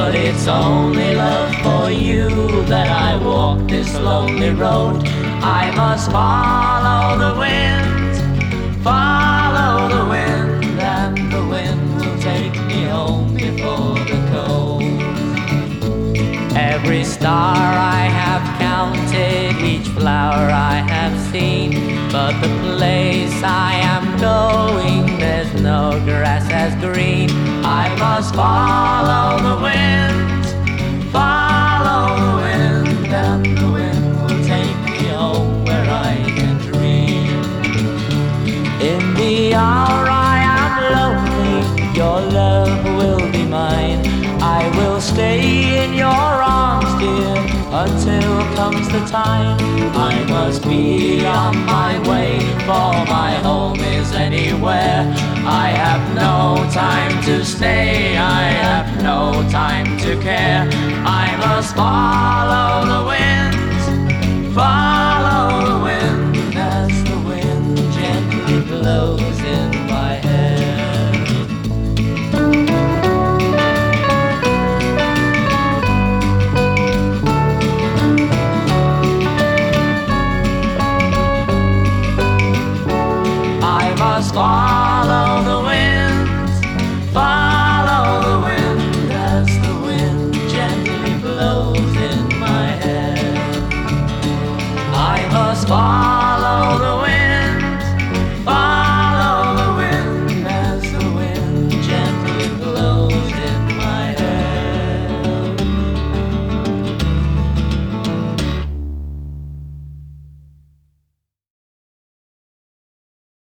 But it's only love for you that I walk this lonely road. I must follow the wind, follow the wind, and the wind will take me home before the cold. Every star I have counted, each flower I have seen, but the place I am going, there's no grass as green. I must follow the wind, follow the wind, and the wind will take me home where I can dream. In the hour I am lonely, your love will be mine. I will stay in your arms, dear, until comes the time. I must be on my way, for my home is anywhere. I have no time to stay, I have no time to care. I must follow